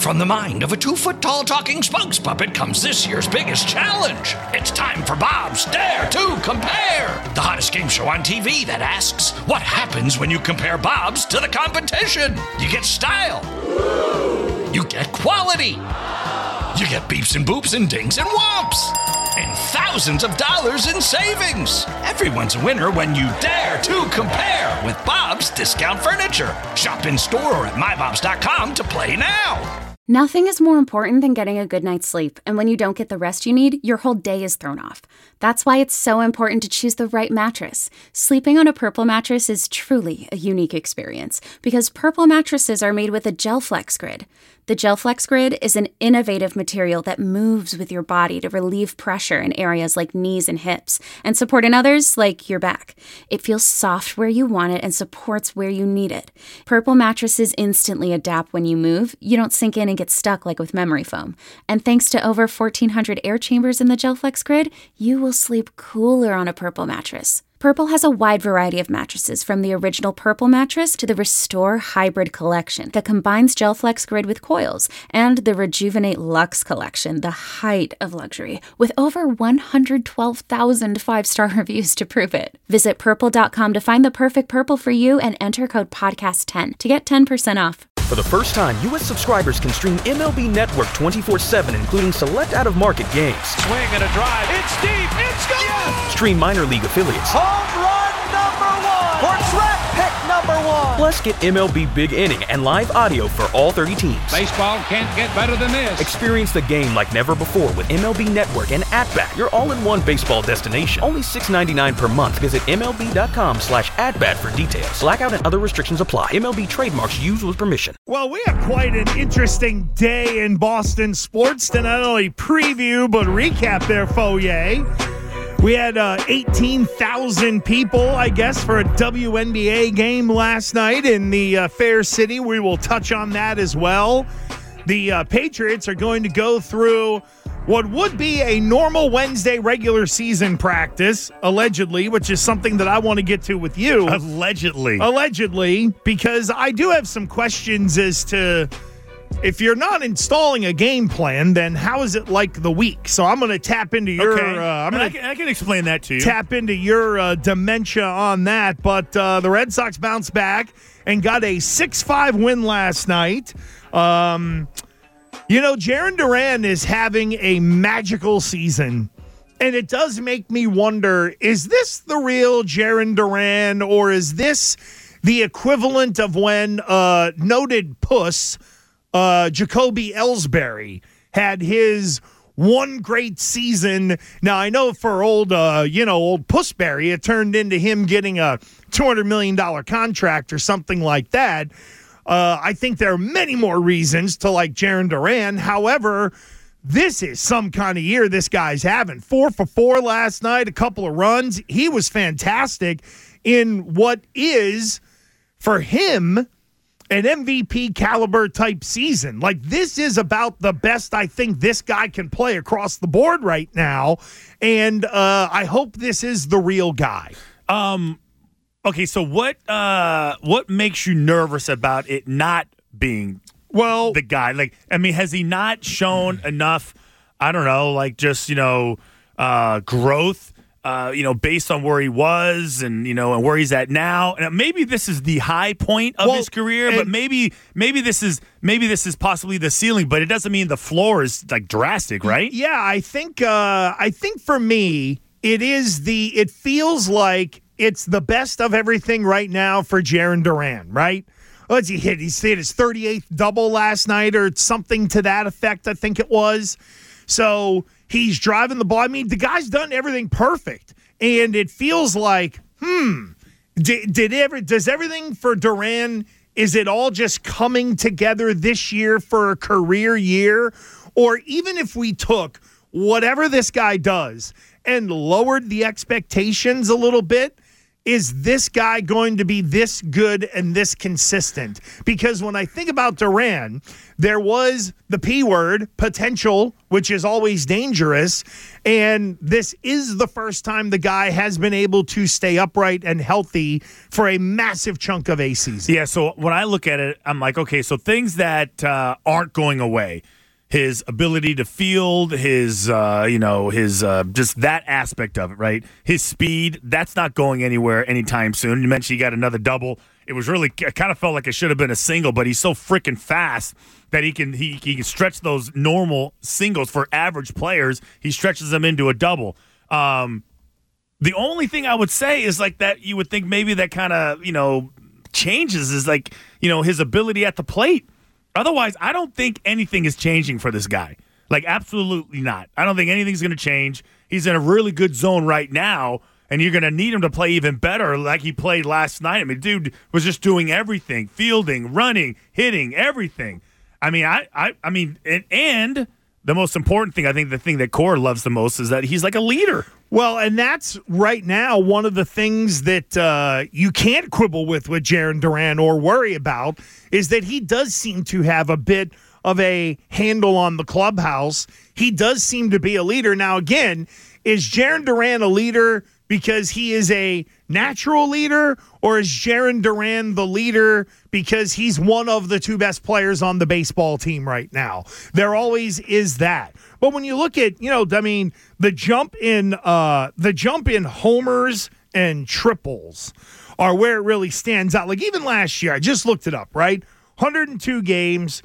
From the mind of a 2-foot-tall talking spokes puppet comes this year's biggest challenge. It's time for Bob's Dare to Compare, the hottest game show on TV that asks, what happens when you compare Bob's to the competition? You get style. You get quality. You get beeps and boops and dings and whomps. And thousands of dollars in savings. Everyone's a winner when you dare to compare with Bob's Discount Furniture. Shop in store or at mybobs.com to play now. Nothing is more important than getting a good night's sleep, and when you don't get the rest you need, your whole day is thrown off. That's why it's so important to choose the right mattress. Sleeping on a Purple mattress is truly a unique experience, because Purple mattresses are made with a GelFlex Grid. The GelFlex Grid is an innovative material that moves with your body to relieve pressure in areas like knees and hips, and support in others like your back. It feels soft where you want it and supports where you need it. Purple mattresses instantly adapt when you move. You don't sink in and get stuck like with memory foam. And thanks to over 1,400 air chambers in the GelFlex Grid, you will sleep cooler on a Purple mattress. Purple has a wide variety of mattresses, from the original Purple mattress to the Restore Hybrid collection that combines GelFlex Grid with coils, and the Rejuvenate Luxe collection, the height of luxury, with over 112,000 five-star reviews to prove it. Visit purple.com to find the perfect Purple for you and enter code podcast10 to get 10% off. For the first time, U.S. subscribers can stream MLB Network 24/7, including select out-of-market games. Swing and a drive. It's deep. It's gone. Yes! Stream minor league affiliates. Home run number 1. Or draft pick number 1. Plus, get MLB Big Inning and live audio for all 30 teams. Baseball can't get better than this. Experience the game like never before with MLB Network and @Bat, your all-in-one baseball destination. Only $6.99 per month. Visit MLB.com/@Bat for details. Blackout and other restrictions apply. MLB trademarks used with permission. Well, we have quite an interesting day in Boston sports to not only preview but recap their foyer. We had 18,000 people, I guess, for a WNBA game last night in the Fair City. We will touch on that as well. The Patriots are going to go through what would be a normal Wednesday regular season practice, allegedly, which is something that I want to get to with you. Allegedly, because I do have some questions as to, if you're not installing a game plan, then how is it like the week? So I'm going to tap into your I can explain that to you. Tap into your dementia on that. But the Red Sox bounced back and got a 6-5 win last night. Jarren Duran is having a magical season, and it does make me wonder, is this the real Jarren Duran, or is this the equivalent of when noted puss Jacoby Ellsbury had his one great season? Now, I know for old Pussberry, it turned into him getting a $200 million contract or something like that. I think there are many more reasons to like Jarren Duran. However, this is some kind of year this guy's having. 4 for 4 last night, a couple of runs. He was fantastic in what is, for him, an MVP caliber type season. Like, this is about the best I think this guy can play across the board right now. And I hope this is the real guy. Okay, so what makes you nervous about it not being the guy? Like, I mean, has he not shown enough, I don't know, like just, growth, based on where he was and, and where he's at now? And maybe this is the high point of his career, but maybe this is possibly the ceiling, but it doesn't mean the floor is like drastic, right? Yeah, I think for me, it feels like it's the best of everything right now for Jarren Duran, right? What's he hit? He hit his 38th double last night or something to that effect, I think it was. So he's driving the ball. I mean, the guy's done everything perfect. And it feels like, does everything for Duran, is it all just coming together this year for a career year? Or even if we took whatever this guy does and lowered the expectations a little bit, is this guy going to be this good and this consistent? Because when I think about Duran, there was the P word, potential, which is always dangerous. And this is the first time the guy has been able to stay upright and healthy for a massive chunk of a season. Yeah, so when I look at it, I'm like, okay, so things that aren't going away. His ability to field, his just that aspect of it, right? His speed, that's not going anywhere anytime soon. You mentioned he got another double. It kind of felt like it should have been a single, but he's so freaking fast that he can stretch those normal singles for average players. He stretches them into a double. The only thing I would say is like that you would think maybe that kind of, changes is like, his ability at the plate. Otherwise, I don't think anything is changing for this guy. Like, absolutely not. I don't think anything's going to change. He's in a really good zone right now, and you're going to need him to play even better like he played last night. I mean, dude was just doing everything, fielding, running, hitting, everything. I mean, and the most important thing, I think the thing that Cora loves the most is that he's like a leader. Well, and that's right now one of the things that you can't quibble with Jarren Duran or worry about is that he does seem to have a bit of a handle on the clubhouse. He does seem to be a leader. Now, again, is Jarren Duran a leader because he is a natural leader, or is Jarren Duran the leader because he's one of the two best players on the baseball team right now? There always is that. But when you look at, the jump in homers and triples are where it really stands out. Like even last year, I just looked it up, right? 102 games,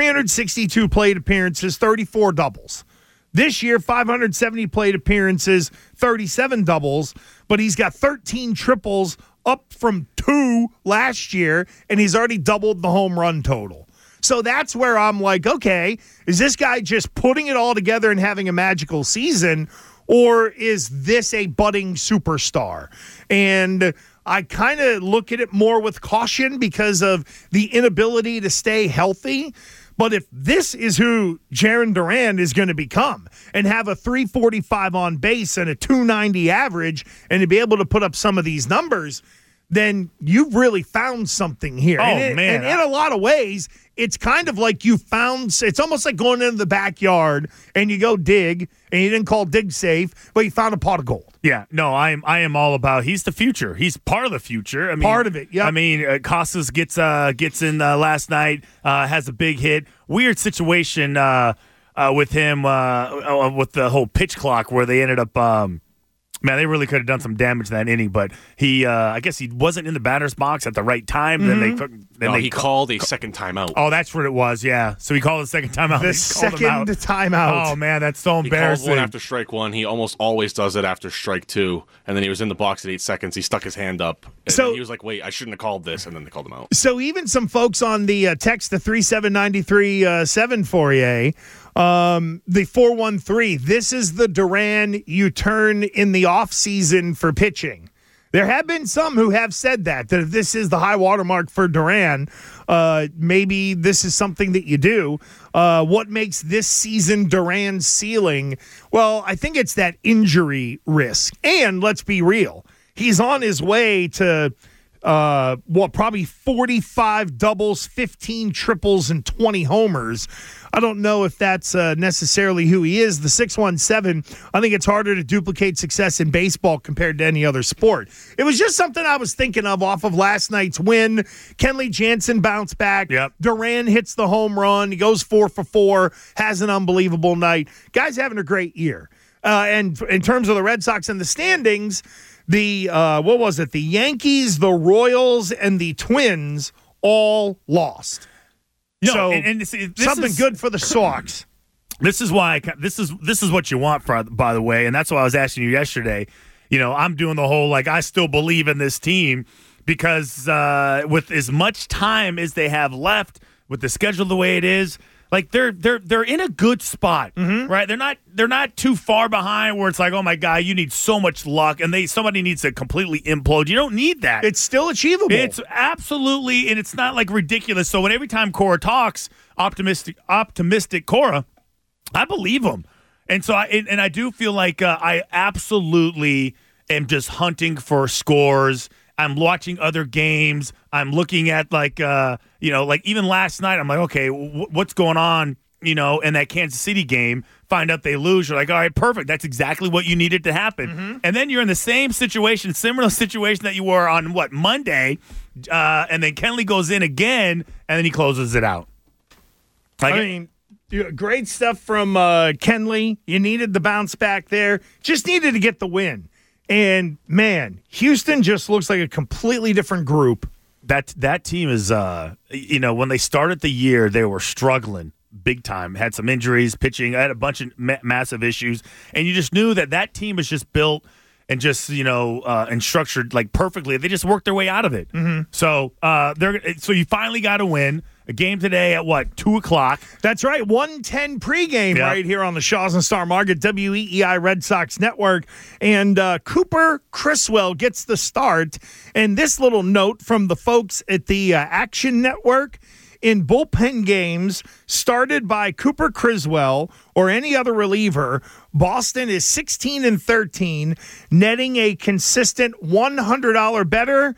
362 plate appearances, 34 doubles. This year, 570 plate appearances, 37 doubles, but he's got 13 triples up from 2 last year, and he's already doubled the home run total. So that's where I'm like, okay, is this guy just putting it all together and having a magical season, or is this a budding superstar? And I kind of look at it more with caution because of the inability to stay healthy. But if this is who Jarren Duran is going to become and have a 345 on base and a 290 average and to be able to put up some of these numbers, then you've really found something here. Man. And in a lot of ways, it's kind of like you found – it's almost like going into the backyard and you go dig, and you didn't call dig safe, but you found a pot of gold. Yeah, no, I am all about. He's the future. He's part of the future. I mean, part of it. Yeah. I mean, Casas gets in last night, has a big hit. Weird situation with him with the whole pitch clock where they ended up. Man, they really could have done some damage that inning, but he, I guess he wasn't in the batter's box at the right time. Mm-hmm. Then he called a second timeout. Oh, that's what it was, yeah. So he called a second timeout. The second timeout. Oh, man, that's so embarrassing. He called one after strike one. He almost always does it after strike two. And then he was in the box at 8 seconds. He stuck his hand up. And so he was like, wait, I shouldn't have called this. And then they called him out. So even some folks on the text, the 37937 for you, the 413, this is the Duran you turn in the offseason for pitching. There have been some who have said that if this is the high watermark for Duran, maybe this is something that you do. What makes this season Duran's ceiling? Well, I think it's that injury risk. And let's be real, he's on his way to probably 45 doubles, 15 triples, and 20 homers. I don't know if that's necessarily who he is. The 617, I think it's harder to duplicate success in baseball compared to any other sport. It was just something I was thinking of off of last night's win. Kenley Jansen bounced back. Yep. Duran hits the home run. He goes 4 for 4, has an unbelievable night. Guy's having a great year. And in terms of the Red Sox and the standings, the Yankees, the Royals, and the Twins all lost. No, so something good for the Sox. This is why this is what you want, by the way, and that's why I was asking you yesterday. I'm doing the whole I still believe in this team because with as much time as they have left, with the schedule the way it is, they're in a good spot, right? They're not too far behind where it's like, oh my God, you need so much luck, and somebody needs to completely implode. You don't need that. It's still achievable. It's absolutely, and it's not ridiculous. So every time Cora talks optimistic Cora, I believe him, and so I do feel like I absolutely am just hunting for scores. I'm watching other games. I'm looking at like even last night, I'm like, okay, what's going on, in that Kansas City game? Find out they lose. You're like, all right, perfect. That's exactly what you needed to happen. Mm-hmm. And then you're in the same situation, similar situation that you were on, Monday, and then Kenley goes in again, and then he closes it out. Great stuff from Kenley. You needed the bounce back there. Just needed to get the win. And, man, Houston just looks like a completely different group. That team is, when they started the year, they were struggling big time. Had some injuries, pitching, had a bunch of massive issues. And you just knew that team was just built and just, and structured like perfectly. They just worked their way out of it. Mm-hmm. So so you finally got a win. A game today at 2:00? That's right, 1:10 pregame right here on the Shaw's and Star Market, WEEI Red Sox Network. And Cooper Criswell gets the start. And this little note from the folks at the Action Network: in bullpen games started by Cooper Criswell or any other reliever, Boston is 16-13, netting a consistent $100 better,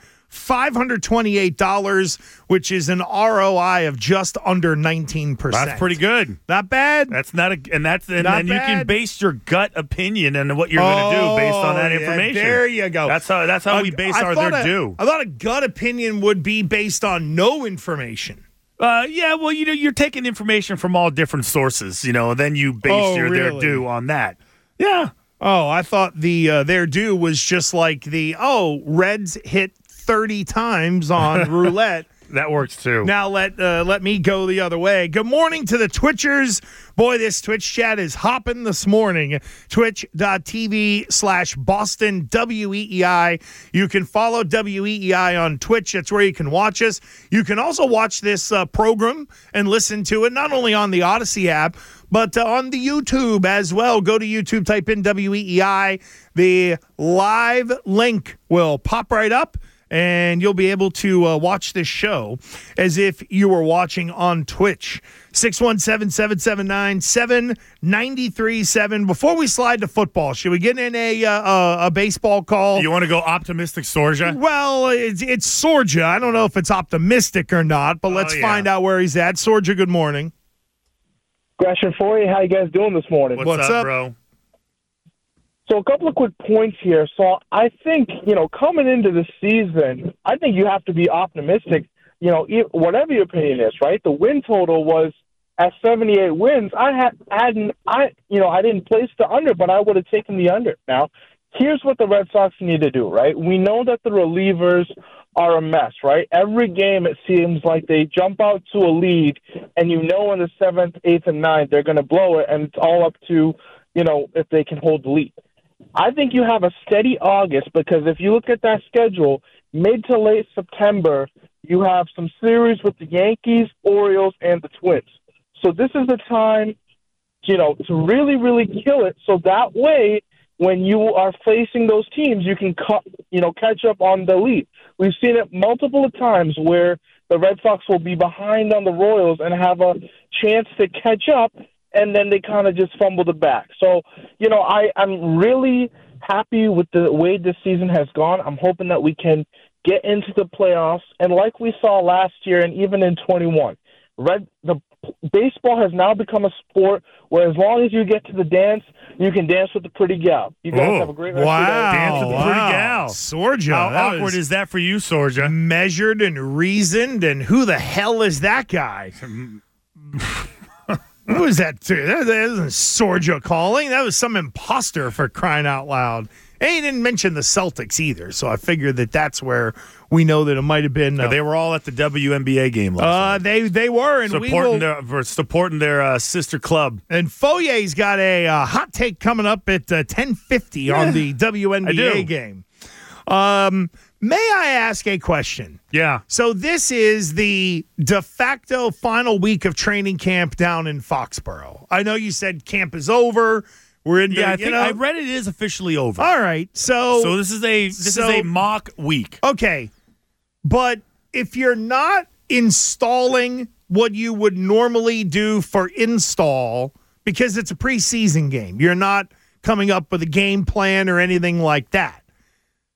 $528, which is an ROI of just under 19%. That's pretty good. Not bad. That's not a, and that's and then you can base your gut opinion on what you're going to do based on that information. There you go. That's how we base our their due. I thought a gut opinion would be based on no information. You're taking information from all different sources, and then you base their due on that. Yeah. Oh, I thought the their due was just like Reds hit 30 times on roulette. That works too. Now let me go the other way. Good morning to the Twitchers. Boy, this Twitch chat is hopping this morning. Twitch.tv/Boston WEEI. You can follow WEEI on Twitch. That's where you can watch us. You can also watch this program and listen to it, not only on the Odyssey app, but on the YouTube as well. Go to YouTube, type in WEEI. The live link will pop right up, and you'll be able to watch this show as if you were watching on Twitch. 617-779-7937. Before we slide to football, should we get in a baseball call? You want to go optimistic Sorja? Well, it's Sorja. I don't know if it's optimistic or not, but let's find out where he's at. Sorja, good morning. Gresham Foy, how you guys doing this morning? What's up, bro? So a couple of quick points here. So I think, coming into the season, I think you have to be optimistic, whatever your opinion is, right? The win total was at 78 wins. I didn't place the under, but I would have taken the under. Now, here's what the Red Sox need to do, right? We know that the relievers are a mess, right? Every game it seems like they jump out to a lead, and in the 7th, 8th, and 9th, they're going to blow it, and it's all up to, if they can hold the lead. I think you have a steady August because if you look at that schedule, mid to late September, you have some series with the Yankees, Orioles, and the Twins. So this is the time, to really, really kill it. So that way, when you are facing those teams, you can, catch up on the lead. We've seen it multiple times where the Red Sox will be behind on the Royals and have a chance to catch up, and then they kind of just fumble the back. So, I'm really happy with the way this season has gone. I'm hoping that we can get into the playoffs, and like we saw last year and even in 21, the baseball has now become a sport where as long as you get to the dance, you can dance with the pretty gal. You guys have a great rest of your day. Dance with the pretty gal. Sorja. How awkward is that for you, Sorja? Measured and reasoned, and who the hell is that guy? Who was that? That wasn't Sorja calling. That was some imposter, for crying out loud. And he didn't mention the Celtics either, so I figured that's where we know that it might have been. They were all at the WNBA game last night. They were, and supporting their sister club. And Foyer's got a hot take coming up at 10:50 on the WNBA game. May I ask a question? Yeah. So this is the de facto final week of training camp down in Foxborough. I know you said camp is over. We're in. Yeah, I read it is officially over. All right. So this is a mock week. Okay. But if you're not installing what you would normally do for install, because it's a preseason game, you're not coming up with a game plan or anything like that.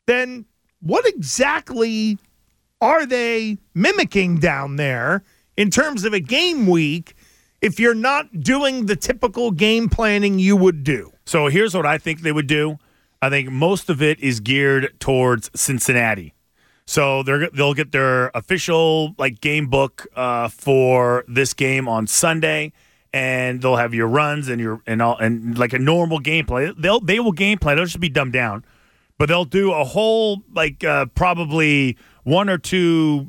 then what exactly are they mimicking down there in terms of a game week if you're not doing the typical game planning you would do? So here's what I think they would do. I think most of it is geared towards Cincinnati. So they'll get their official game book for this game on Sunday, and they'll have your runs and like a normal gameplay. They will game plan. It'll just be dumbed down, but they'll do a whole probably one or two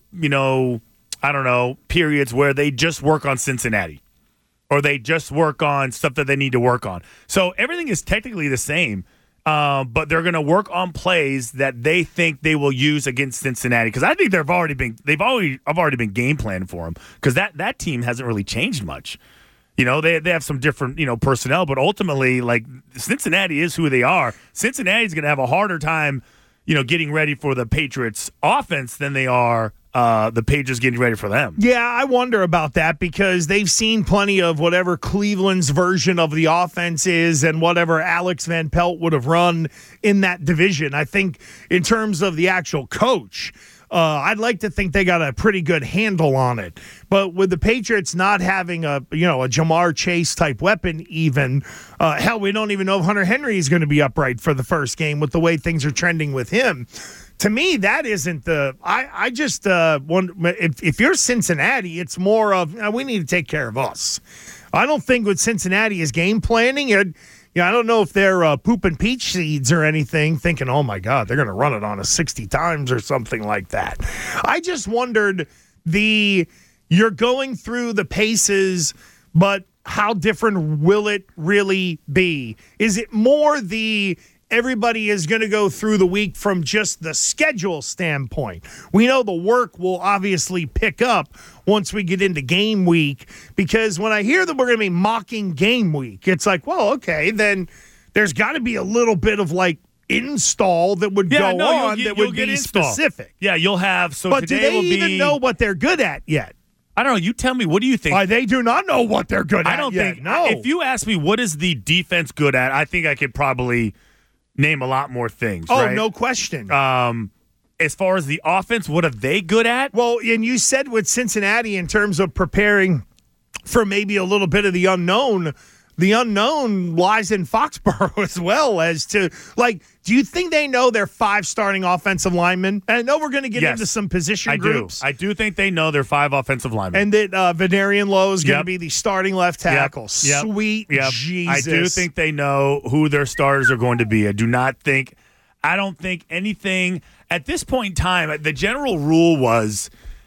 periods where they just work on Cincinnati, or they just work on stuff that they need to work on. So everything is technically the same. But they're going to work on plays that they think they will use against Cincinnati, because I think I've already been game planning for them, because that team hasn't really changed much. They have some different personnel, but ultimately Cincinnati is who they are. Cincinnati's going to have a harder time getting ready for the Patriots offense than they are the Patriots getting ready for them. Yeah, I wonder about that, because they've seen plenty of whatever Cleveland's version of the offense is and whatever Alex Van Pelt would have run in that division. I think in terms of the actual coach, I'd like to think they got a pretty good handle on it. But with the Patriots not having a Jamar Chase type weapon even, hell, we don't even know if Hunter Henry is going to be upright for the first game with the way things are trending with him. To me, that isn't the. I just wonder if you're Cincinnati, it's more of we need to take care of us. I don't think with Cincinnati is game planning. I don't know if they're pooping peach seeds or anything, thinking, oh my God, they're going to run it on us 60 times or something like that. I just wondered you're going through the paces, but how different will it really be? Is it more everybody is going to go through the week from just the schedule standpoint? We know the work will obviously pick up once we get into game week, because when I hear that we're going to be mocking game week, it's like, well, okay, then there's got to be a little bit of install that would that would be specific. Yeah, you'll have. So but do they even know what they're good at yet? I don't know. You tell me. What do you think? They do not know what they're good at. I don't yet. think. No. If you ask me what is the defense good at, I think I could probably name a lot more things. Oh, right? No question. As far as the offense, what are they good at? Well, and you said with Cincinnati in terms of preparing for maybe a little bit of the unknown lies in Foxborough as well as to, do you think they know their 5 starting offensive linemen? And I know we're going to get into some position groups. I do think they know their 5 offensive linemen. And that Vederian Lowe is going to be the starting left tackle. Yep. Sweet Jesus. I do think they know who their starters are going to be. I don't think anything at this point in time. The general rule was,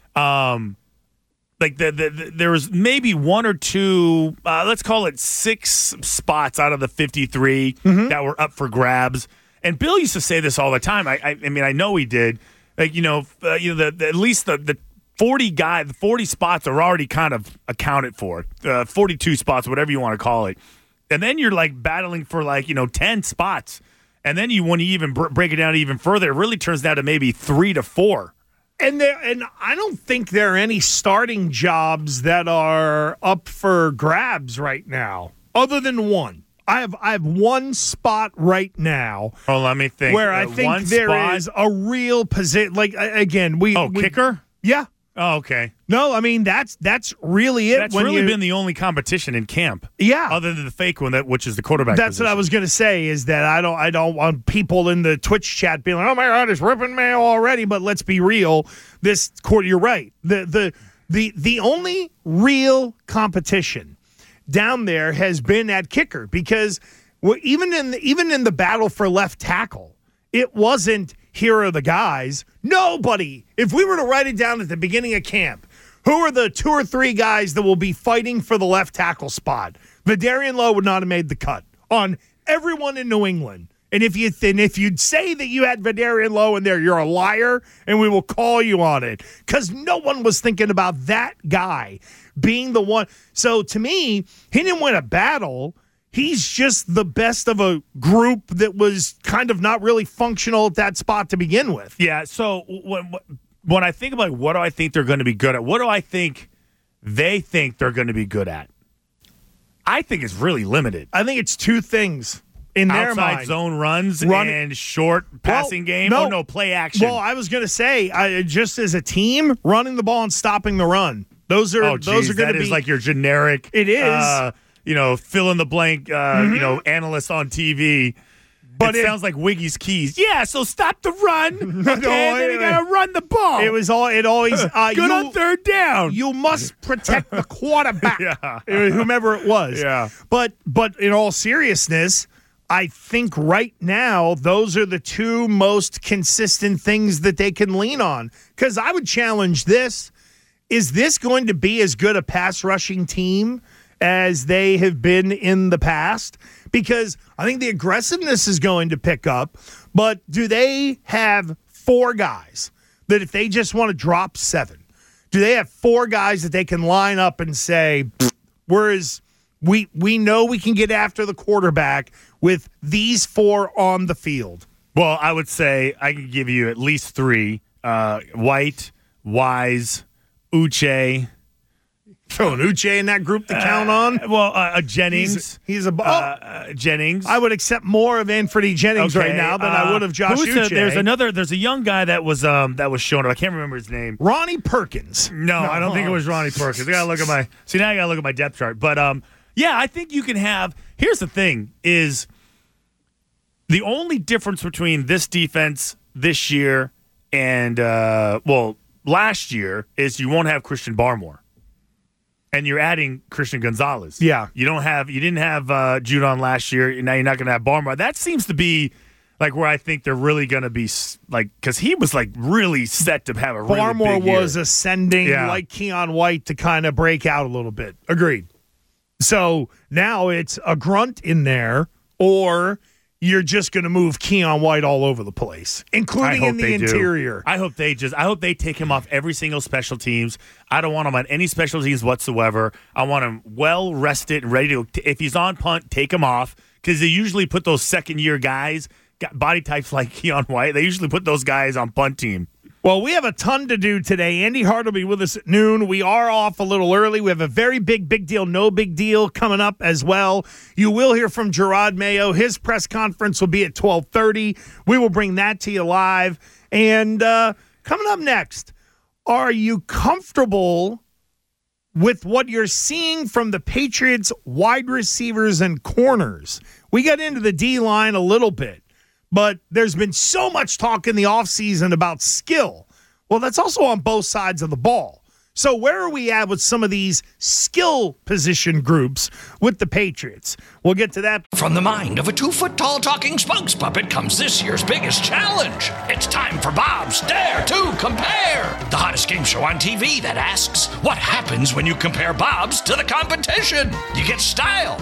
there was maybe 1 or 2, let's call it 6 spots out of the 53 that were up for grabs. And Bill used to say this all the time. I mean, I know he did. At least the 40 spots are already kind of accounted for. 42 spots, whatever you want to call it. And then you're battling for 10 spots. And then when you even break it down even further, it really turns down to maybe 3 to 4. And I don't think there are any starting jobs that are up for grabs right now, other than one. I have one spot right now. Oh, let me think. Where I think there is a real position. Kicker? Yeah. Oh, okay. No, I mean that's really it. That's really been the only competition in camp. Yeah. Other than the fake one, which is the quarterback. That's position. what I was going to say. Is that I don't want people in the Twitch chat being like, "Oh my God, it's ripping mail already." But let's be real. This quarter, you're right. The only real competition down there has been at kicker, because even in the battle for left tackle, it wasn't, here are the guys. Nobody. If we were to write it down at the beginning of camp, who are the 2 or 3 guys that will be fighting for the left tackle spot? Vederian Lowe would not have made the cut on everyone in New England. And if you'd say that you had Vederian Lowe in there, you're a liar, and we will call you on it, because no one was thinking about that guy being the one. So to me, he didn't win a battle. He's just the best of a group that was kind of not really functional at that spot to begin with. Yeah, so when I think about what do I think they're going to be good at, what do I think they think they're going to be good at? I think it's really limited. I think it's 2 things. in their outside mind. zone runs and short passing game. No play action. Well, I was going to say, just as a team, running the ball and stopping the run. Those are going to be. That is like your generic. It is. Fill in the blank. Analyst on TV. But it sounds like Wiggy's keys. Yeah, so stop the run. Okay, then you got to run the ball. It always good on third down. You must protect the quarterback, whomever it was. Yeah. But in all seriousness, I think right now those are the two most consistent things that they can lean on. Because I would challenge this. Is this going to be as good a pass rushing team as they have been in the past? Because I think the aggressiveness is going to pick up, but do they have 4 guys that if they just want to drop 7, do they have 4 guys that they can line up and say, whereas we know we can get after the quarterback with these 4 on the field? Well, I would say I can give you at least 3. White, Wise, Uche. Throwing Uche in that group to count on? Jennings. He's a Jennings. I would accept more of Anthony Jennings right now than I would of Josh Uche. There's a young guy that was shown up. I can't remember his name. Ronnie Perkins. No, I don't think it was Ronnie Perkins. I gotta look at my depth chart. But I think you can have. Here's the thing: is the only difference between this defense this year and last year is you won't have Christian Barmore. And you're adding Christian Gonzalez. Yeah. You didn't have Judon last year, and now you're not going to have Barmore. That seems to be like where I think they're really going to be, like, because he was like really set to have a really Barmore big year. was ascending like Keon White to kind of break out a little bit. Agreed. So now it's a grunt in there, or you're just going to move Keon White all over the place, including in the interior. I hope they take him off every single special teams. I don't want him on any special teams whatsoever. I want him well rested and ready to. If he's on punt, take him off, because they usually put those second-year guys, got body types like Keon White. They usually put those guys on punt team. Well, we have a ton to do today. Andy Hart will be with us at noon. We are off a little early. We have a very big deal, no big deal coming up as well. You will hear from Gerard Mayo. His press conference will be at 12:30. We will bring that to you live. And coming up next, are you comfortable with what you're seeing from the Patriots wide receivers and corners? We got into the D-line a little bit. But there's been so much talk in the offseason about skill. Well, that's also on both sides of the ball. So where are we at with some of these skill position groups with the Patriots? We'll get to that. From the mind of a 2-foot-tall talking spokes puppet comes this year's biggest challenge. It's time for Bob's Dare to Compare, the hottest game show on TV that asks, what happens when you compare Bob's to the competition? You get style.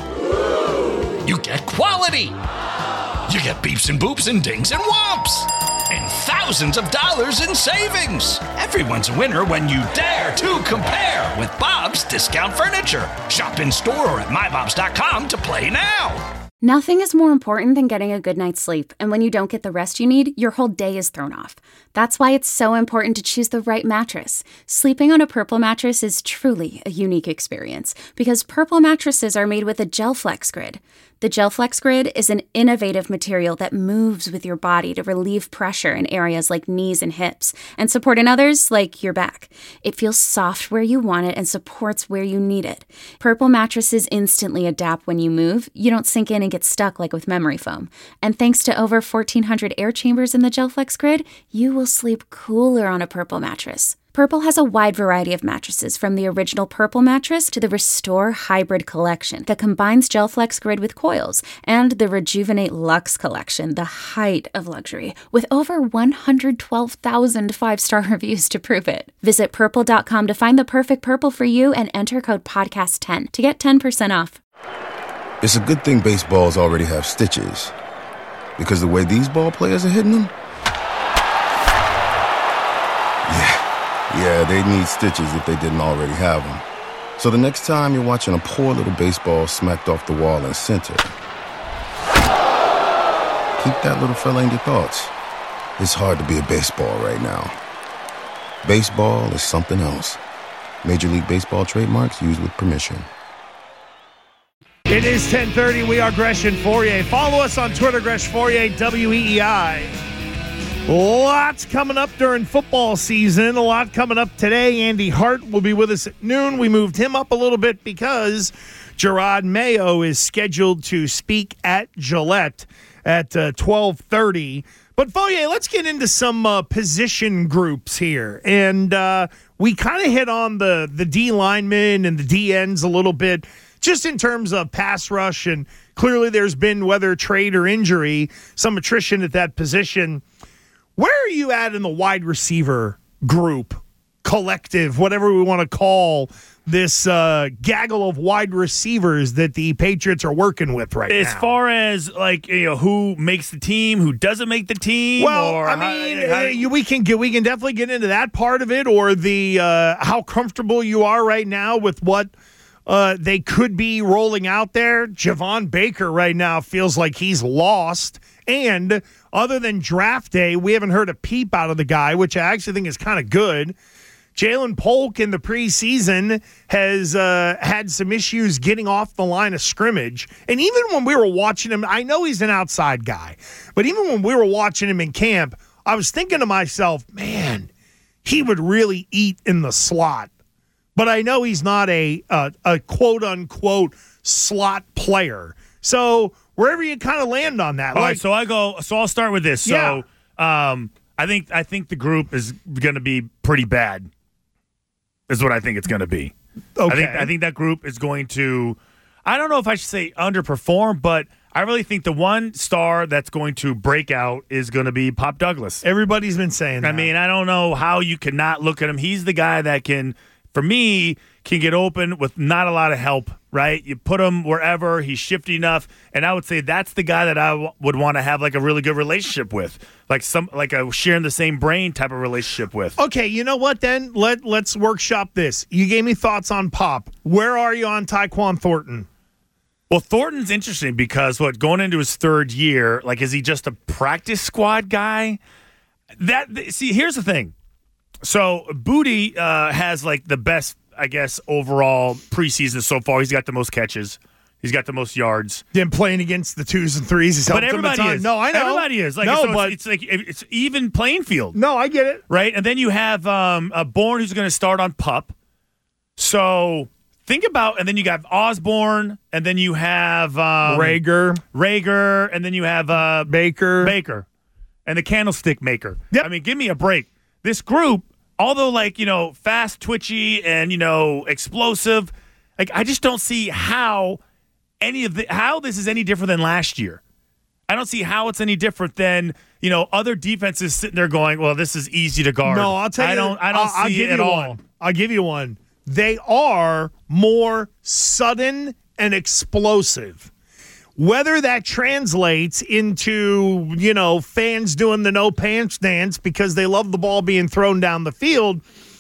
You get quality. You get beeps and boops and dings and whomps. And thousands of dollars in savings. Everyone's a winner when you dare to compare with Bob's Discount Furniture. Shop in store or at mybobs.com to play now. Nothing is more important than getting a good night's sleep, and when you don't get the rest you need, your whole day is thrown off. That's why it's so important to choose the right mattress. Sleeping on a Purple mattress is truly a unique experience, because Purple mattresses are made with a GelFlex Grid. The GelFlex Grid is an innovative material that moves with your body to relieve pressure in areas like knees and hips, and support in others like your back. It feels soft where you want it and supports where you need it. Purple mattresses instantly adapt when you move. You don't sink in and get stuck like with memory foam. And thanks to over 1,400 air chambers in the GelFlex Grid, you will sleep cooler on a Purple mattress. Purple has a wide variety of mattresses, from the original Purple mattress to the Restore Hybrid collection that combines GelFlex Grid with coils, and the Rejuvenate Luxe collection, the height of luxury, with over 112,000 five-star reviews to prove it. Visit Purple.com to find the perfect Purple for you and enter code PODCAST10 to get 10% off. It's a good thing baseballs already have stitches, because the way these ball players are hitting them, yeah, they need stitches if they didn't already have them. So the next time you're watching a poor little baseball smacked off the wall in center, keep that little fella in your thoughts. It's hard to be a baseball right now. Baseball is something else. Major League Baseball trademarks used with permission. It is 10:30. We are Gresh and Fourier. Follow us on Twitter, Gresh Fourier, WEEI. Lots coming up during football season. A lot coming up today. Andy Hart will be with us at noon. We moved him up a little bit because Jerod Mayo is scheduled to speak at Gillette at 12:30. But, Fourier, let's get into some position groups here. And we kind of hit on the D linemen and the D ends a little bit, just in terms of pass rush. And clearly there's been, whether trade or injury, some attrition at that position. Where are you at in the wide receiver group, collective, whatever we want to call this gaggle of wide receivers that the Patriots are working with right now? As far as, like, who makes the team, who doesn't make the team? Well, or I mean, we can definitely get into that part of it, or the how comfortable you are right now with what they could be rolling out there. Javon Baker right now feels like he's lost. And other than draft day, we haven't heard a peep out of the guy, which I actually think is kind of good. Jalen Polk in the preseason has had some issues getting off the line of scrimmage. And even when we were watching him, I know he's an outside guy, but even when we were watching him in camp, I was thinking to myself, man, he would really eat in the slot. But I know he's not a quote-unquote slot player. So wherever you kind of land on that. All right, so I'll start with this. Yeah. So I think the group is going to be pretty bad, is what I think it's going to be. Okay. I think that group is going to, I don't know if I should say underperform, but I really think the one star that's going to break out is going to be Pop Douglas. Everybody's been saying that. I mean, I don't know how you cannot look at him. He's the guy that can, for me, can get open with not a lot of help, right? You put him wherever, he's shifty enough, and I would say that's the guy that I would want to have like a really good relationship with, like a sharing the same brain type of relationship with. Okay, you know what then? Let's workshop this. You gave me thoughts on Pop. Where are you on Tyquan Thornton? Well, Thornton's interesting because going into his third year, like, is he just a practice squad guy? Here's the thing. So Booty has like the best, I guess, overall preseason so far. He's got the most catches. He's got the most yards. Then playing against the 2s and 3s. He's helped him a ton. Is. No, I know. Everybody is. Like, no, so but it's like it's even playing field. No, I get it. Right? And then you have Bourne, who's going to start on PUP. So think about, and then you got Osborne, and then you have Rager, and then you have Baker, and the candlestick maker. Yep. I mean, give me a break. This group, although, like, fast, twitchy, and, explosive, like, I just don't see how how this is any different than last year. I don't see how it's any different than, other defenses sitting there going, well, this is easy to guard. No, I'll tell you. I don't see it at all. I'll give you one. They are more sudden and explosive. Whether that translates into, fans doing the no pants dance because they love the ball being thrown down the field,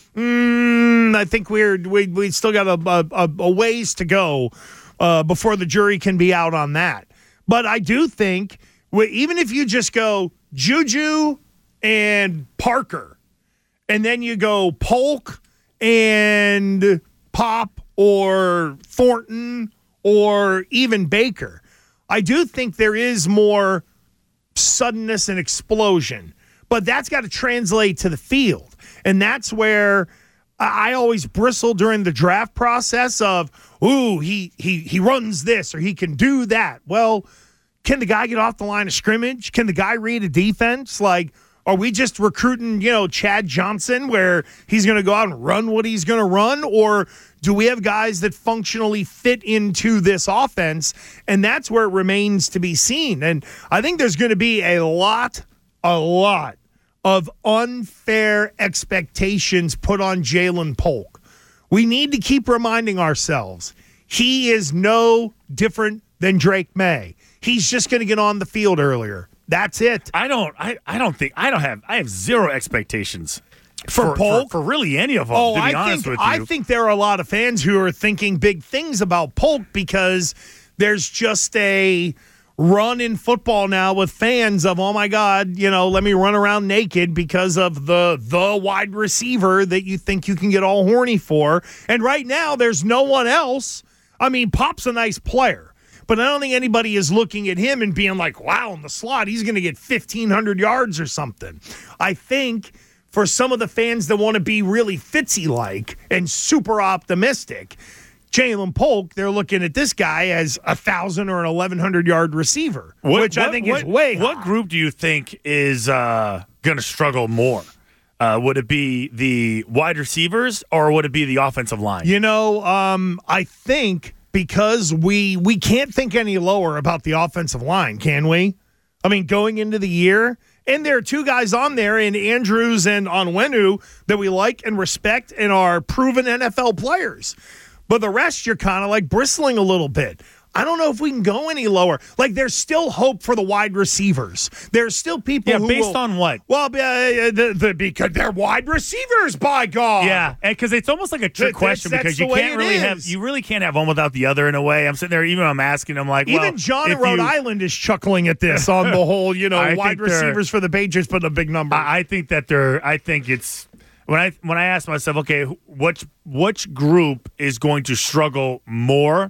I think we still got a ways to go before the jury can be out on that. But I do think, even if you just go Juju and Parker, and then you go Polk and Pop or Thornton or even Baker, I do think there is more suddenness and explosion, but that's got to translate to the field. And that's where I always bristle during the draft process of, ooh, he runs this or he can do that. Well, can the guy get off the line of scrimmage? Can the guy read a defense? Like, are we just recruiting, Chad Johnson where he's going to go out and run what he's going to run? Or do we have guys that functionally fit into this offense? And that's where it remains to be seen. And I think there's going to be a lot of unfair expectations put on Jalen Polk. We need to keep reminding ourselves he is no different than Drake May. He's just going to get on the field earlier. That's it. I have zero expectations for Polk, for really any of them, to be honest with you. I think there are a lot of fans who are thinking big things about Polk because there's just a run in football now with fans of, oh my God, let me run around naked because of the wide receiver that you think you can get all horny for. And right now there's no one else. I mean, Pop's a nice player. but I don't think anybody is looking at him and being like, wow, in the slot, he's going to get 1,500 yards or something. I think for some of the fans that want to be really Fitzy-like and super optimistic, Ja'Lynn Polk, they're looking at this guy as 1,000 or an 1,100-yard receiver, which I think is way high. What group do you think is going to struggle more? Would it be the wide receivers or would it be the offensive line? I think because we can't think any lower about the offensive line, can we? I mean, going into the year, and there are two guys on there in Andrews and Onwenu that we like and respect and are proven NFL players. But the rest, you're kind of like bristling a little bit. I don't know if we can go any lower. Like, there's still hope for the wide receivers. There's still people who based on what? Well, because they're wide receivers, by God. Yeah, because it's almost like a trick question because you really can't have one without the other in a way. I'm sitting there, even I'm asking, I'm like, even John in Rhode Island is chuckling at this on the whole, wide receivers for the Patriots putting a big number. I think it's when I ask myself, okay, which group is going to struggle more?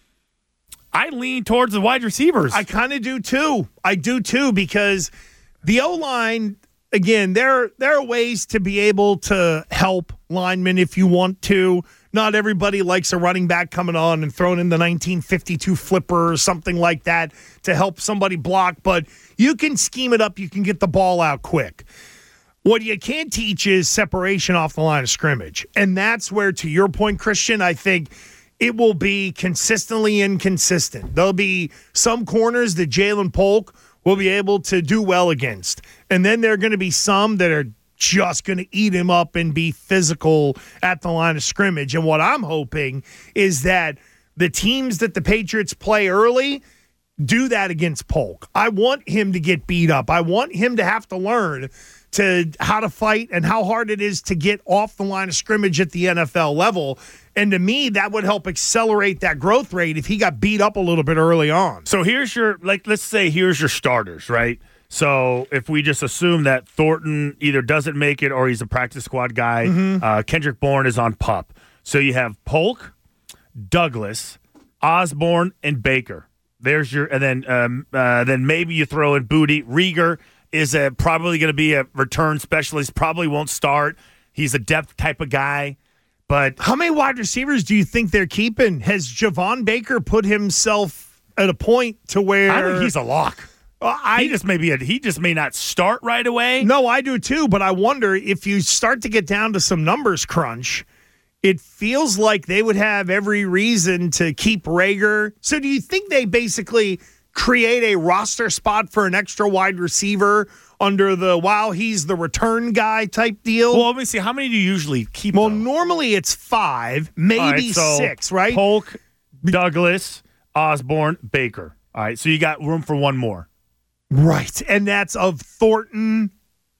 I lean towards the wide receivers. I kind of do too. I do too, because the O-line, again, there are ways to be able to help linemen if you want to. Not everybody likes a running back coming on and throwing in the 1952 flipper or something like that to help somebody block, but you can scheme it up. You can get the ball out quick. What you can't teach is separation off the line of scrimmage. And that's where, to your point, Christian, I think it will be consistently inconsistent. There'll be some corners that Ja'Lynn Polk will be able to do well against. And then there are going to be some that are just going to eat him up and be physical at the line of scrimmage. And what I'm hoping is that the teams that the Patriots play early do that against Polk. I want him to get beat up. I want him to have to learn how to fight and how hard it is to get off the line of scrimmage at the NFL level. And to me, that would help accelerate that growth rate if he got beat up a little bit early on. So here's let's say here's your starters, right? So if we just assume that Thornton either doesn't make it or he's a practice squad guy, Kendrick Bourne is on PUP. So you have Polk, Douglas, Osborne, and Baker. There's your, and then maybe you throw in Booty. Rieger is probably going to be a return specialist. Probably won't start. He's a depth type of guy. But how many wide receivers do you think they're keeping? Has Javon Baker put himself at a point to where I think he's a lock? He just may not start right away. No, I do too. But I wonder if you start to get down to some numbers crunch, it feels like they would have every reason to keep Reagor. So do you think they basically create a roster spot for an extra wide receiver under while he's the return guy type deal? Well, let me see. How many do you usually keep? Well, normally it's 5, maybe 6, right? Polk, Douglas, Osborne, Baker. All right, so you got room for one more. Right, and that's of Thornton.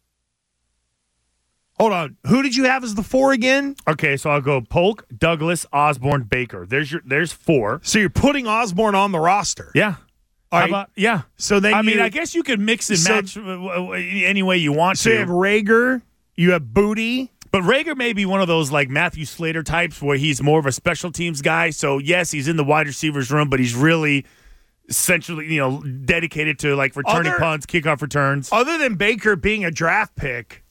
Hold on. Who did you have as the 4 again? Okay, so I'll go Polk, Douglas, Osborne, Baker. There's 4. So you're putting Osborne on the roster. Yeah. How about, yeah. So then I guess you could mix and match any way you want to. So you have Reagor, you have Booty. But Reagor may be one of those like Matthew Slater types where he's more of a special teams guy. So, yes, he's in the wide receivers room, but he's really essentially, dedicated to like returning punts, kickoff returns. Other than Baker being a draft pick,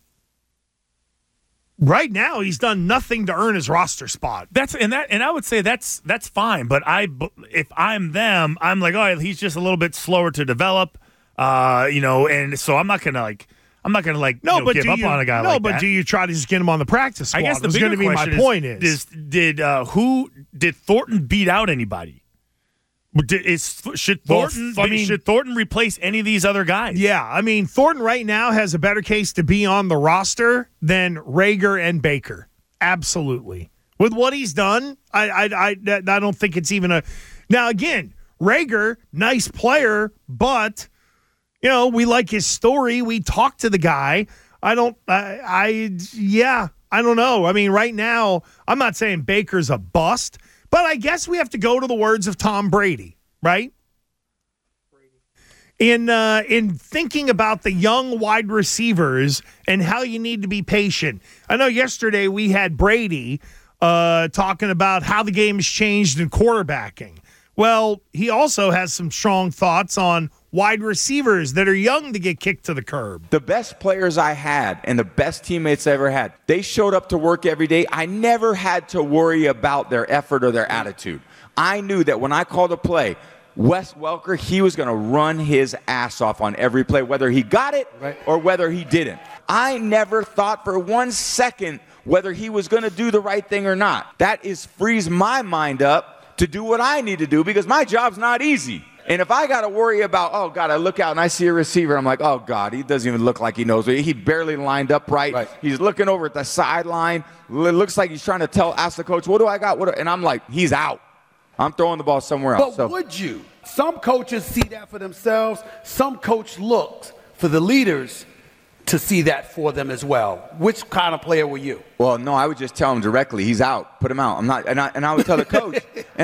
right now he's done nothing to earn his roster spot. And I would say that's fine. But if I'm them, I'm like, oh, he's just a little bit slower to develop, and so I'm not gonna give up on a guy like that. No, but do you try to just get him on the practice squad? I guess the bigger question is did Thornton beat out anybody? Should Thornton replace any of these other guys? Yeah, I mean, Thornton right now has a better case to be on the roster than Reagor and Baker. Absolutely. With what he's done, I don't think it's even a... Now, again, Reagor, nice player, but, we like his story. We talked to the guy. I don't know. I mean, right now, I'm not saying Baker's a bust, but I guess we have to go to the words of Tom Brady, right? In thinking about the young wide receivers and how you need to be patient. I know yesterday we had Brady talking about how the game has changed in quarterbacking. Well, he also has some strong thoughts on wide receivers that are young to get kicked to the curb. The best players I had and the best teammates I ever had, they showed up to work every day. I never had to worry about their effort or their attitude. I knew that when I called a play, Wes Welker, he was going to run his ass off on every play, whether he got it or whether he didn't. I never thought for 1 second whether he was going to do the right thing or not. That frees my mind up to do what I need to do because my job's not easy. And if I got to worry about, oh, God, I look out and I see a receiver, I'm like, oh, God, he doesn't even look like he knows. He barely lined up right. He's looking over at the sideline. It looks like he's trying to ask the coach, what do I got? And I'm like, he's out. I'm throwing the ball somewhere else. But would you? Some coaches see that for themselves. Some coach looks for the leaders to see that for them as well. Which kind of player were you? Well, no, I would just tell him directly, he's out. Put him out. I'm not, and I would tell the coach,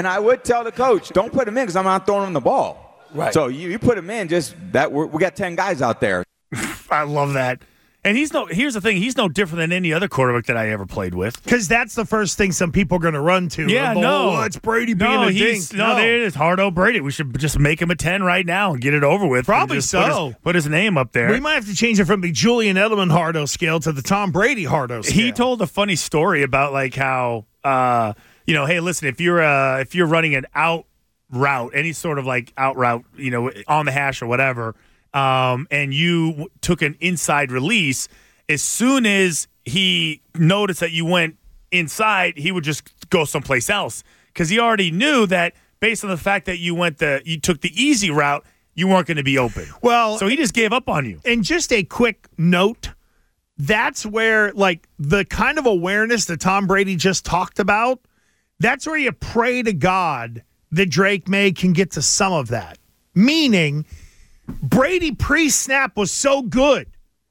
don't put him in because I'm not throwing him the ball. Right. So you put him in. Just that we got 10 guys out there. I love that. And here's the thing, he's no different than any other quarterback that I ever played with. Because that's the first thing some people are going to run to. Yeah, it's Brady being a dink. No, there it is, Hardo Brady. We should just make him a 10 right now and get it over with. Probably so. Put his name up there. We might have to change it from the Julian Edelman Hardo scale to the Tom Brady Hardo scale. He told a funny story about like how, hey, listen, if you're running an out route, any sort of like out route, on the hash or whatever, and you took an inside release, as soon as he noticed that you went inside, he would just go someplace else because he already knew that based on the fact that you took the easy route, you weren't going to be open. Well, so he just gave up on you. And just a quick note, that's where like the kind of awareness that Tom Brady just talked about, that's where you pray to God that Drake May can get to some of that. Meaning, Brady pre-snap was so good.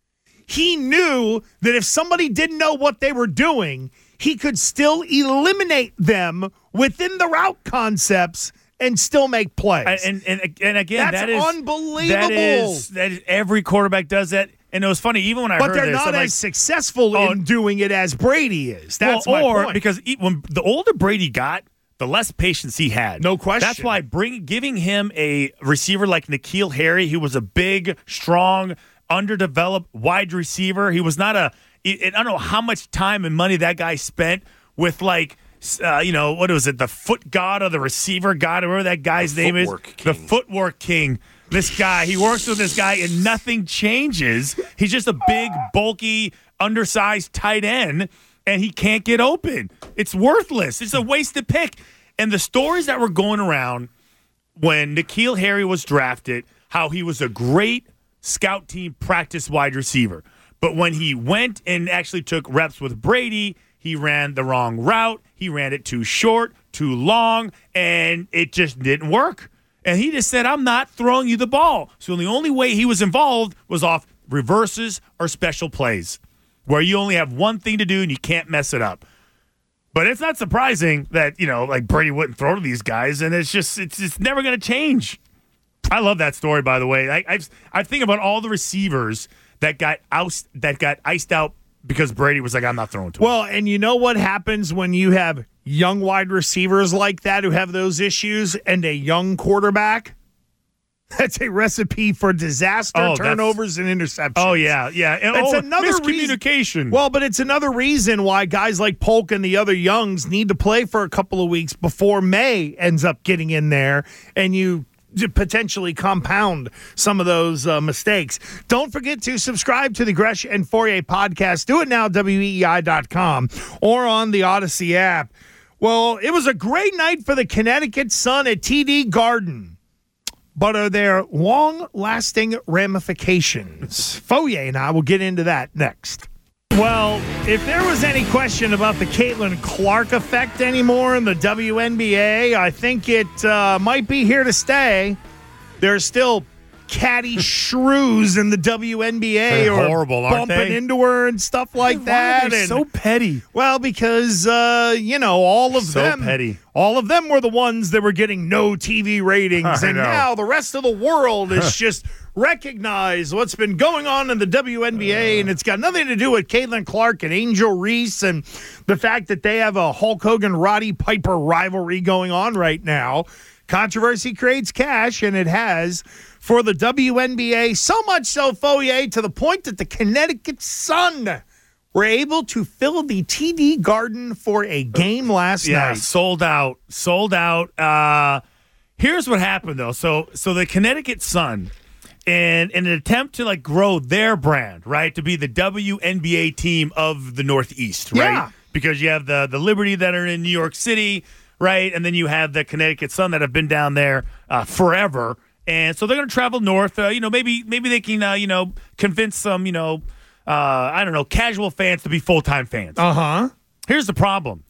He knew that if somebody didn't know what they were doing, he could still eliminate them within the route concepts and still make plays. And again, that's unbelievable. That is every quarterback does that. And it was funny, even when I heard this. But they're not as successful in doing it as Brady is. That's my point. Because when the older Brady got, the less patience he had. No question. That's why giving him a receiver like N'Keal Harry, who was a big, strong, underdeveloped wide receiver. He was not I don't know how much time and money that guy spent with what was it? The foot god or the receiver god, whatever that guy's name is. The footwork king. This guy, he works with this guy and nothing changes. He's just a big, bulky, undersized tight end and he can't get open. It's worthless. It's a wasted pick. And the stories that were going around when N'Keal Harry was drafted, how he was a great scout team practice wide receiver. But when he went and actually took reps with Brady, he ran the wrong route. He ran it too short, too long, and it just didn't work. And he just said, I'm not throwing you the ball. So the only way he was involved was off reverses or special plays, where you only have one thing to do and you can't mess it up. But it's not surprising that, like Brady wouldn't throw to these guys, and it's never going to change. I love that story, by the way. I think about all the receivers that got iced out because Brady was like, I'm not throwing to him. Well, and you know what happens when you have young wide receivers like that who have those issues and a young quarterback? That's a recipe for disaster, turnovers, and interceptions. Oh, yeah. It's another miscommunication. Well, but it's another reason why guys like Polk and the other youngs need to play for a couple of weeks before May ends up getting in there, and you potentially compound some of those mistakes. Don't forget to subscribe to the Gresh and Fourier podcast. Do it now, WEEI.com or on the Odyssey app. Well, it was a great night for the Connecticut Sun at TD Garden. But are there long-lasting ramifications? Fourier and I will get into that next. Well, if there was any question about the Caitlin Clark effect anymore in the WNBA, I think it might be here to stay. There's still catty shrews in the WNBA They're horrible, aren't bumping they? into her and stuff like that. They're so petty. Well, because all of them, petty. All of them were the ones that were getting no TV ratings, and now the rest of the world is just recognize what's been going on in the WNBA, and it's got nothing to do with Caitlin Clark and Angel Reese and the fact that they have a Hulk Hogan-Roddy Piper rivalry going on right now. controversy creates cash, and it has for the WNBA. So much so, Foyer, to the point that the Connecticut Sun were able to fill the TD Garden for a game last night. Sold out. Here's what happened, though. So the Connecticut Sun, in an attempt to grow their brand, right, to be the WNBA team of the Northeast, right? Yeah. Because you have the Liberty that are in New York City, right, and then you have the Connecticut Sun that have been down there forever, and so they're going to travel north. Maybe they can convince some casual fans to be full-time fans. Here's the problem.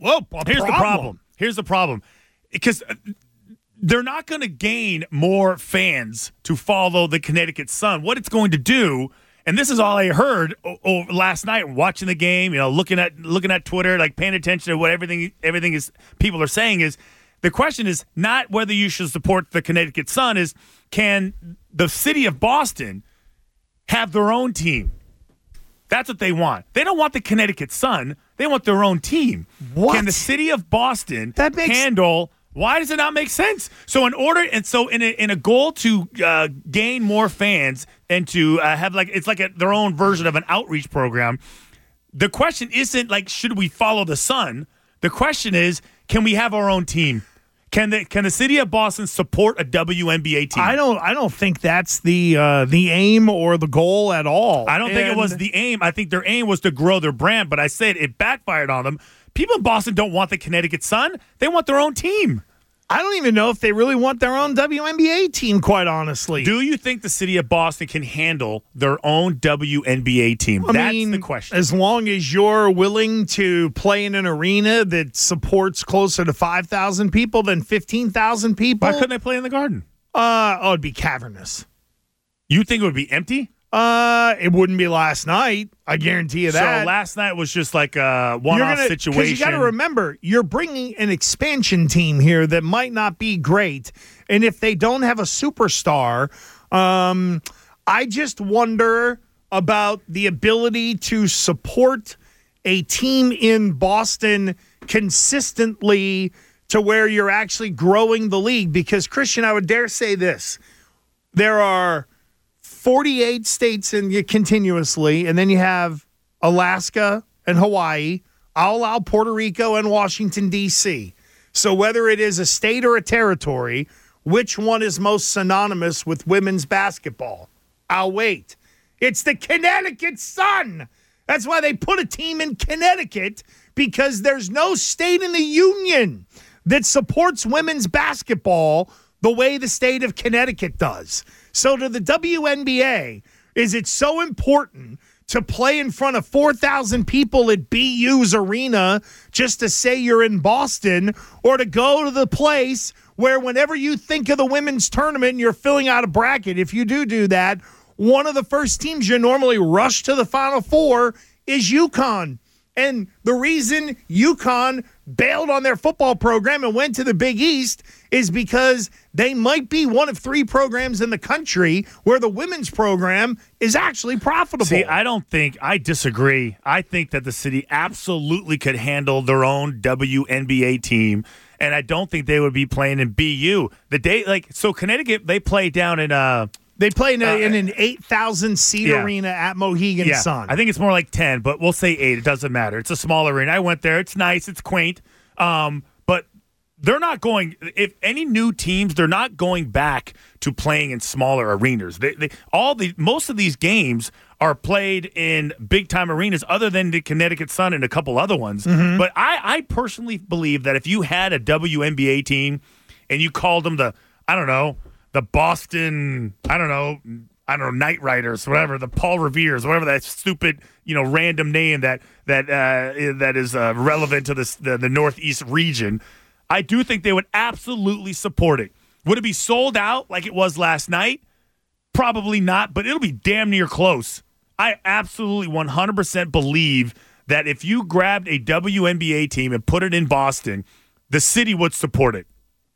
Here's the problem. Because they're not going to gain more fans to follow the Connecticut Sun. What it's going to do, and this is all I heard last night watching the game, looking at Twitter, paying attention to what everything is people are saying, is the question is not whether you should support the Connecticut Sun, is can the city of Boston have their own team? That's what they want. They don't want the Connecticut Sun. They want their own team. What? Can the city of Boston handle? Why does it not make sense? So in a goal to gain more fans and to have their own version of an outreach program, the question isn't should we follow the Sun? The question is, can we have our own team? Can the city of Boston support a WNBA team? I don't think that's the aim or the goal at all. I don't think it was the aim. I think their aim was to grow their brand, but I said it backfired on them. People in Boston don't want the Connecticut Sun. They want their own team. I don't even know if they really want their own WNBA team, quite honestly. Do you think the city of Boston can handle their own WNBA team? That's the question. As long as you're willing to play in an arena that supports closer to 5,000 people than 15,000 people. Why couldn't they play in the Garden? It'd be cavernous. You think it would be empty? It wouldn't be last night. I guarantee you that. So last night was just like a one-off situation. Because you got to remember, you're bringing an expansion team here that might not be great, and if they don't have a superstar, I just wonder about the ability to support a team in Boston consistently to where you're actually growing the league. Because, Christian, I would dare say this: there are 48 states continuously, and then you have Alaska and Hawaii. I'll allow Puerto Rico and Washington, D.C. So whether it is a state or a territory, which one is most synonymous with women's basketball? I'll wait. It's the Connecticut Sun. That's why they put a team in Connecticut, because there's no state in the union that supports women's basketball the way the state of Connecticut does. So to the WNBA, is it so important to play in front of 4,000 people at BU's arena just to say you're in Boston, or to go to the place where whenever you think of the women's tournament and you're filling out a bracket, if you do that, one of the first teams you normally rush to the Final Four is UConn. And the reason UConn bailed on their football program and went to the Big East is because they might be one of 3 programs in the country where the women's program is actually profitable. See, I disagree. I think that the city absolutely could handle their own WNBA team, and I don't think they would be playing in BU. So Connecticut, they play down in They play in an 8,000-seat arena at Mohegan Sun. I think it's more like 10, but we'll say 8. It doesn't matter. It's a small arena. I went there. It's nice. It's quaint. But they're not going – if any new teams, they're not going back to playing in smaller arenas. Most of these games are played in big-time arenas other than the Connecticut Sun and a couple other ones. Mm-hmm. But I personally believe that if you had a WNBA team and you called them the Boston, Knight Riders, whatever, the Paul Revere's, whatever that stupid, random name that is relevant to the Northeast region, I do think they would absolutely support it. Would it be sold out like it was last night? Probably not, but it'll be damn near close. I absolutely 100% believe that if you grabbed a WNBA team and put it in Boston, the city would support it.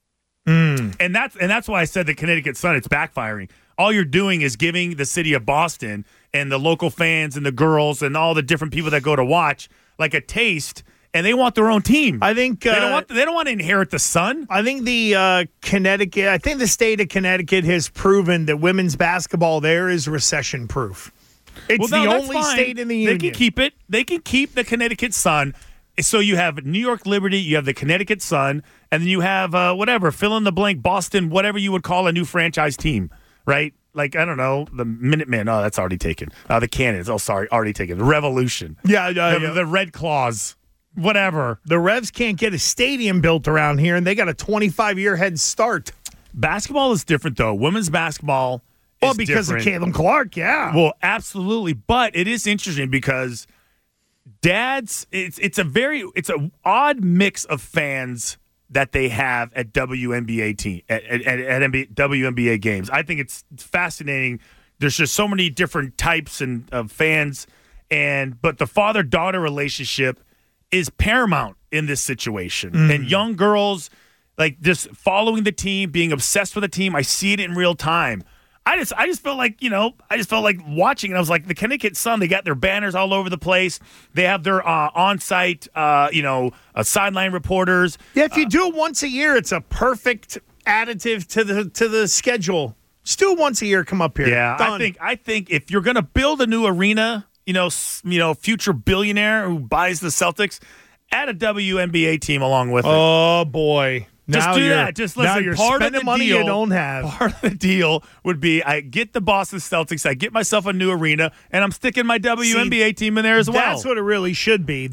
And that's why I said the Connecticut Sun, it's backfiring. All you're doing is giving the city of Boston and the local fans and the girls and all the different people that go to watch like a taste and they want their own team. I think they don't want to inherit the Sun. I think the state of Connecticut has proven that women's basketball there is recession proof. It's the only state in the union. They can keep it. They can keep the Connecticut Sun. So you have New York Liberty, you have the Connecticut Sun, and then you have fill in the blank, Boston, whatever you would call a new franchise team, right? Like, I don't know, the Minutemen. Oh, that's already taken. The Cannons. Oh, sorry, already taken. The Revolution. The Red Claws. Whatever. The Revs can't get a stadium built around here, and they got a 25-year head start. Basketball is different, though. Women's basketball is because different. of Caitlin Clark, yeah. Well, absolutely. But it is interesting because dads, it's an odd mix of fans that they have at WNBA WNBA games. I think it's fascinating. There's just so many different types of fans, but the father-daughter relationship is paramount in this situation. And young girls, like, just following the team, being obsessed with the team. I see it in real time. I just felt like, watching it. I was like, the Connecticut Sun, they got their banners all over the place. They have their on-site, sideline reporters. Yeah, if you do it once a year, it's a perfect additive to the schedule. Just do it once a year. Come up here. Yeah, done. I think if you're going to build a new arena, future billionaire who buys the Celtics, add a WNBA team along with it. Oh, boy. Just do that. Just listen. Now you're part spending of the money deal, you don't have. Part of the deal would be I get the Boston Celtics, I get myself a new arena, and I'm sticking my WNBA team in there as well. That's what it really should be.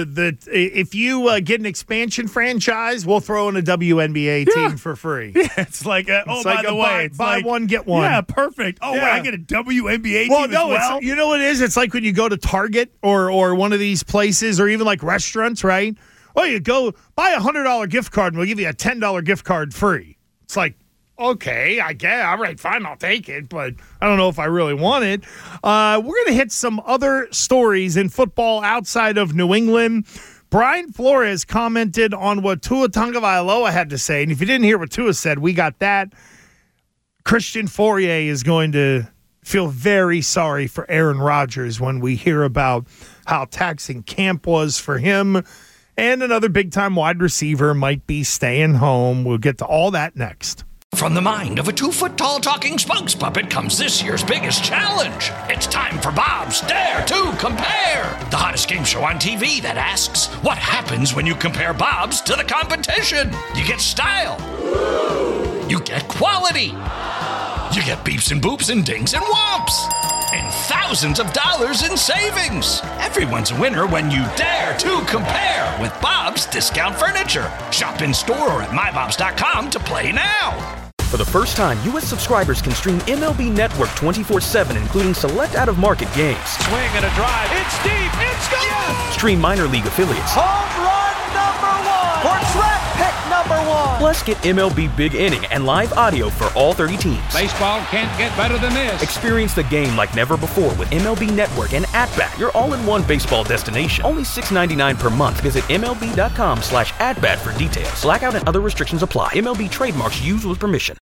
If you get an expansion franchise, we'll throw in a WNBA team for free. Yeah, it's like by the way, buy one get one. Yeah, perfect. Oh, yeah. I get a WNBA team no, as well. You know what it is? It's like when you go to Target or one of these places, or even like restaurants, right? Oh, you go buy a $100 gift card and we'll give you a $10 gift card free. It's like, okay, I guess. All right, fine, I'll take it, but I don't know if I really want it. We're going to hit some other stories in football outside of New England. Brian Flores commented on what Tua Tagovailoa had to say, and if you didn't hear what Tua said, we got that. Christian Fauria is going to feel very sorry for Aaron Rodgers when we hear about how taxing camp was for him. And another big-time wide receiver might be staying home. We'll get to all that next. From the mind of a 2-foot-tall talking spokes puppet comes this year's biggest challenge. It's time for Bob's Dare to Compare, the hottest game show on TV that asks, what happens when you compare Bob's to the competition? You get style. You get quality. You get beeps and boops and dings and whomps. And thousands of dollars in savings. Everyone's a winner when you dare to compare with Bob's Discount Furniture. Shop in store or at mybobs.com to play now. For the first time, U.S. subscribers can stream MLB Network 24/7, including select out-of-market games. Swing and a drive. It's deep. It's gone. Yes. Stream minor league affiliates. Home run number 1. Or draft pick number 1. Plus, get MLB Big Inning and live audio for all 30 teams. Baseball can't get better than this. Experience the game like never before with MLB Network and At-Bat, your all-in-one baseball destination. Only $6.99 per month. Visit MLB.com/AtBat for details. Blackout and other restrictions apply. MLB trademarks used with permission.